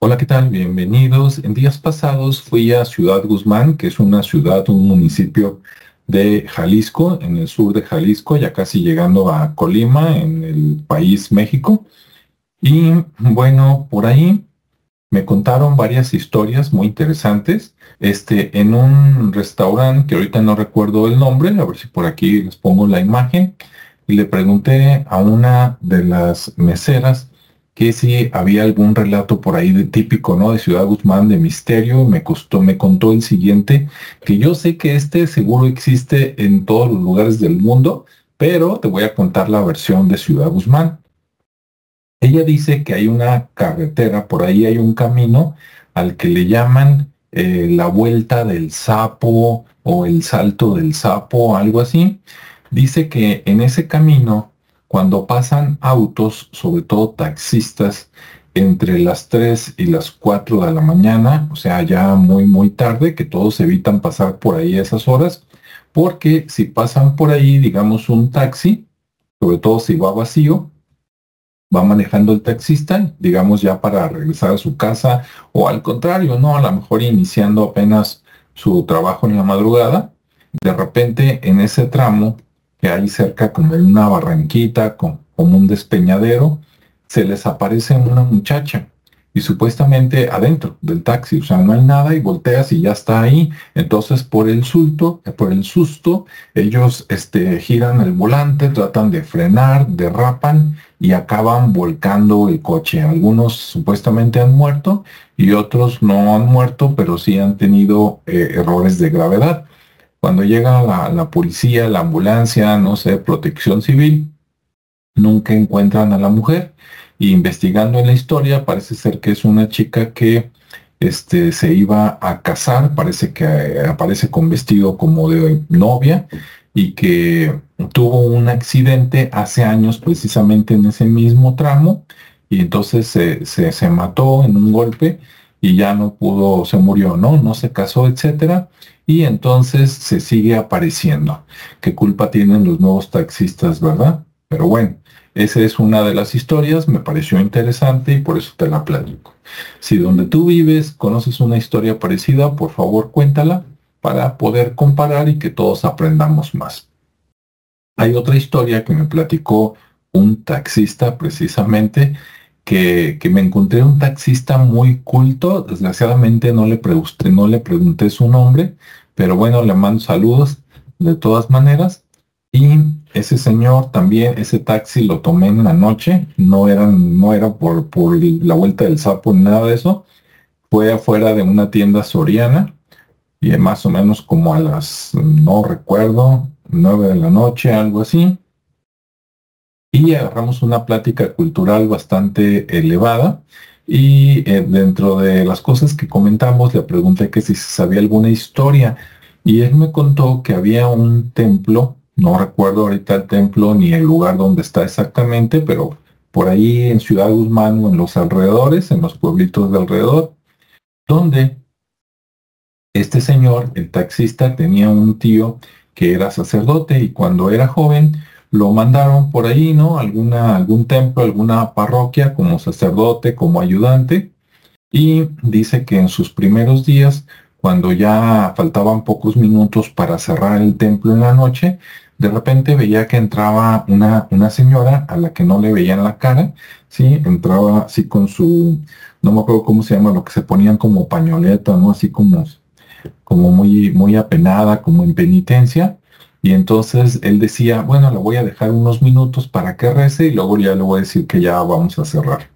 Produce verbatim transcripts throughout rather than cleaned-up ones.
Hola, ¿qué tal? Bienvenidos. En días pasados fui a Ciudad Guzmán, que es una ciudad, un municipio de Jalisco, en el sur de Jalisco, ya casi llegando a Colima, en el país México. Y bueno, por ahí me contaron varias historias muy interesantes. Este, en un restaurante que ahorita no recuerdo el nombre, a ver si por aquí les pongo la imagen, y le pregunté a una de las meseras que si había algún relato por ahí de típico, ¿no? De Ciudad Guzmán, de misterio. Me costó, me contó el siguiente, que yo sé que este seguro existe en todos los lugares del mundo, pero te voy a contar la versión de Ciudad Guzmán. Ella dice que hay una carretera, por ahí hay un camino al que le llaman eh, la vuelta del sapo o el salto del sapo, algo así. Dice que en ese camino, cuando pasan autos, sobre todo taxistas, entre las tres y las cuatro de la mañana, o sea, ya muy, muy tarde, que todos evitan pasar por ahí a esas horas, porque si pasan por ahí, digamos, un taxi, sobre todo si va vacío, va manejando el taxista, digamos ya para regresar a su casa o al contrario, ¿no? A lo mejor iniciando apenas su trabajo en la madrugada, de repente en ese tramo que hay cerca como en una barranquita, con- como un despeñadero, se les aparece una muchacha y supuestamente adentro del taxi, o sea, no hay nada y volteas y ya está ahí. Entonces por el susto, por el susto, ellos este, giran el volante, tratan de frenar, derrapan y acaban volcando el coche. Algunos supuestamente han muerto y otros no han muerto, pero sí han tenido eh, errores de gravedad. Cuando llega la, la policía, la ambulancia, no sé, protección civil, nunca encuentran a la mujer. Y investigando en la historia, parece ser que es una chica que este, se iba a casar, parece que eh, aparece con vestido como de novia y que tuvo un accidente hace años precisamente en ese mismo tramo y entonces se, se, se mató en un golpe y ya no pudo, se murió, ¿no? No se casó, etcétera. Y entonces se sigue apareciendo. ¿Qué culpa tienen los nuevos taxistas, verdad? Pero bueno, esa es una de las historias, me pareció interesante y por eso te la platico. Si donde tú vives conoces una historia parecida, por favor cuéntala para poder comparar y que todos aprendamos más. Hay otra historia que me platicó un taxista precisamente, que, que me encontré un taxista muy culto. Desgraciadamente no le pregunté, no le pregunté su nombre, pero bueno, le mando saludos de todas maneras. Y ese señor también, ese taxi lo tomé en la noche, no era, no era por, por la vuelta del sapo ni nada de eso. Fue afuera de una tienda Soriana y más o menos como a las, no recuerdo, nueve de la noche, algo así, y agarramos una plática cultural bastante elevada. Y eh, dentro de las cosas que comentamos, le pregunté que si sabía alguna historia, y él me contó que había un templo, no recuerdo ahorita el templo ni el lugar donde está exactamente, pero por ahí en Ciudad Guzmán o en los alrededores, en los pueblitos de alrededor, donde este señor, el taxista, tenía un tío que era sacerdote y cuando era joven lo mandaron por ahí, ¿no? Alguna, algún templo, alguna parroquia como sacerdote, como ayudante. Y dice que en sus primeros días, cuando ya faltaban pocos minutos para cerrar el templo en la noche, de repente veía que entraba una, una señora a la que no le veían la cara, ¿sí? Entraba así con su, no me acuerdo cómo se llama, lo que se ponían como pañoleta, ¿no? Así como como muy, muy apenada, como en penitencia. Y entonces él decía, bueno, le voy a dejar unos minutos para que rece y luego ya le voy a decir que ya vamos a cerrar.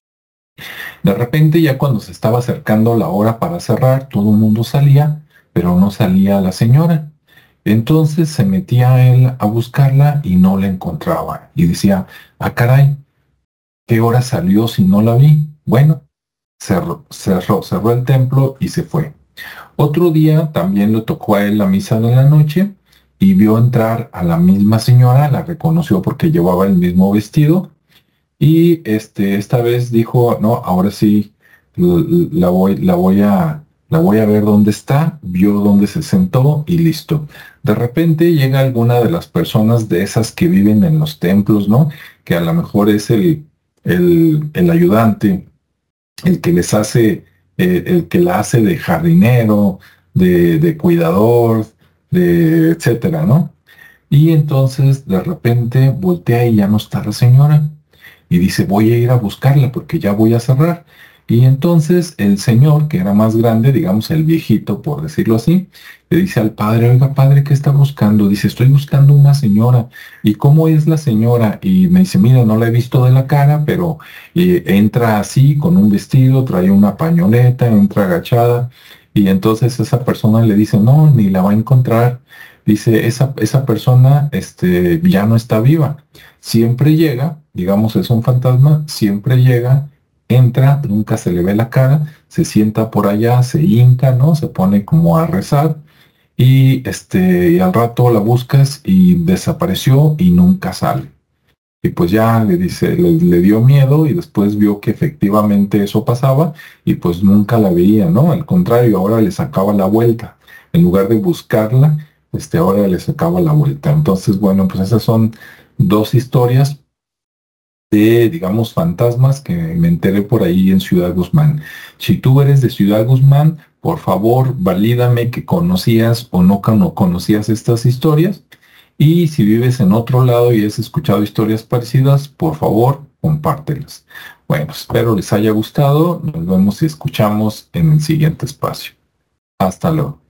De repente, ya cuando se estaba acercando la hora para cerrar, todo el mundo salía, pero no salía la señora. Entonces se metía él a buscarla y no la encontraba. Y decía, ah, caray, ¿qué hora salió si no la vi? Bueno, cerró, cerró, cerró el templo y se fue. Otro día también le tocó a él la misa de la noche y vio entrar a la misma señora, la reconoció porque llevaba el mismo vestido y este, esta vez dijo, no, ahora sí l- la voy, la voy a, la voy a ver dónde está, vio dónde se sentó y listo. De repente llega alguna de las personas de esas que viven en los templos, ¿no? Que a lo mejor es el, el, el ayudante el que les hace, eh, el que la hace de jardinero, de, de cuidador, de etcétera, ¿no? Y entonces de repente voltea y ya no está la señora. Y dice, voy a ir a buscarla porque ya voy a cerrar. Y entonces el señor, que era más grande, digamos el viejito, por decirlo así, le dice al padre, oiga, padre, ¿qué está buscando? Dice, estoy buscando una señora. ¿Y cómo es la señora? Y me dice, mira, no la he visto de la cara, pero eh, entra así, con un vestido, trae una pañoleta, entra agachada. Y entonces esa persona le dice, no, ni la va a encontrar. Dice, esa, esa persona este, ya no está viva. Siempre llega, digamos, es un fantasma, siempre llega, entra, nunca se le ve la cara, se sienta por allá, se hinca, ¿no? Se pone como a rezar y, este, y al rato la buscas y desapareció y nunca sale. Y pues ya le dice, le, le dio miedo y después vio que efectivamente eso pasaba y pues nunca la veía, ¿no? Al contrario, ahora le sacaba la vuelta. En lugar de buscarla, este, ahora le sacaba la vuelta. Entonces, bueno, pues esas son dos historias de, digamos, fantasmas que me enteré por ahí en Ciudad Guzmán. Si tú eres de Ciudad Guzmán, por favor, valídame que conocías o no cono- conocías estas historias. Y si vives en otro lado y has escuchado historias parecidas, por favor, compártelas. Bueno, espero les haya gustado. Nos vemos y escuchamos en el siguiente espacio. Hasta luego.